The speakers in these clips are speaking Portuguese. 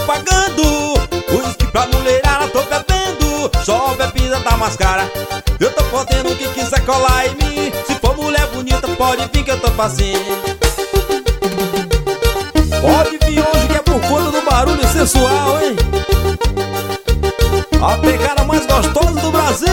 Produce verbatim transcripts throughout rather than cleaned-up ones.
pagando. Uísque pra mulherada tô bebendo, só bebida da mais cara. Eu tô podendo, quem quiser colar em mim. Se for mulher bonita pode vir que eu tô facinho. Pode vir hoje que é por conta do barulho sensual, hein? A pegada mais gostosa do Brasil.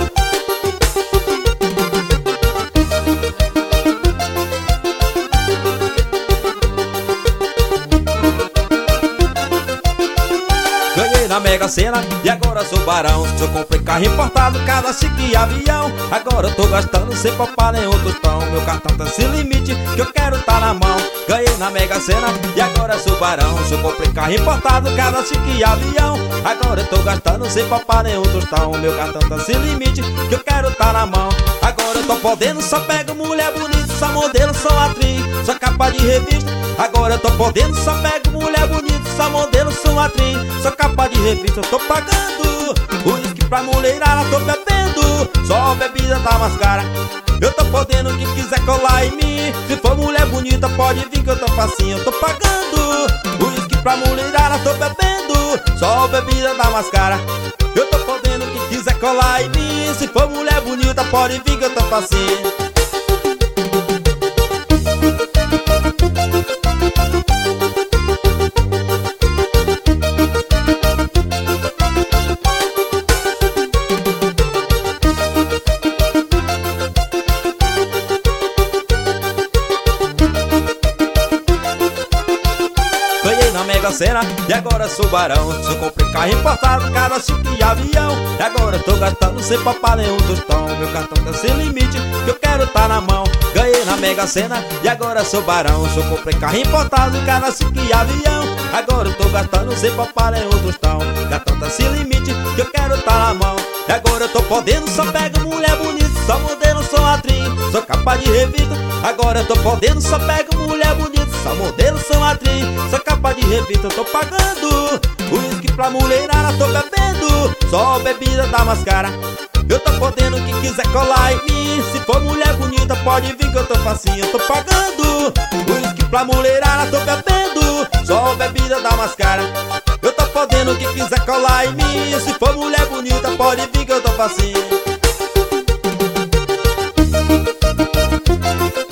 Ganhei na Mega Sena e agora sou barão. Se eu comprei carro importado, casa chique e avião. Agora eu tô gastando sem papar nem outro tostão. Meu cartão tá sem limite, que eu quero tá na mão. Ganhei na Mega Sena e agora sou barão. Se eu comprei carro importado, casa chique e avião. Agora eu tô gastando sem papar nem outro tostão. Meu cartão tá sem limite, que eu quero tá na mão. Agora eu tô podendo, só pego mulher bonita, só modelo, só atriz, só capa de revista. Agora eu tô podendo, só pego mulher bonita, só modelo, sou atriz, só capa de revista. Eu tô pagando uísque pra mulherada, tô bebendo, só bebida da mais cara. Eu tô podendo, quem quiser colar em mim. Se for mulher bonita pode vir que eu tô facinho. Eu tô pagando uísque pra mulherada, tô bebendo, só bebida da mais cara. Eu tô podendo, quem quiser colar em mim. Se for mulher bonita pode vir que eu tô facinho. Na Mega Sena e agora sou barão. Se eu comprei carro importado, casa chique e avião. E agora eu tô gastando sem papar nenhum tostão. Meu cartão tá sem limite, que eu quero tá na mão. Ganhei na Mega Sena e agora sou barão. Se eu comprei carro importado, casa chique e avião. Agora eu tô gastando sem papar nenhum tostão. Cartão tá sem limite, que eu quero tá na mão. E agora eu tô podendo, só pego mulher bonita, só modelo, só atriz, só capa de revista. Agora eu tô podendo, só pego mulher bonita, só modelo, só atriz, só capa de revista. Eu tô pagando uísque pra mulherada, tô bebendo, só bebida da mais cara. Eu tô podendo, quem quiser colar em mim. Se for mulher bonita pode vir que eu tô facinho. Eu tô pagando uísque pra mulherada, tô bebendo, só bebida da mais cara. Eu tô podendo, quem quiser colar em mim. Se for mulher bonita pode vir que eu tô facinho.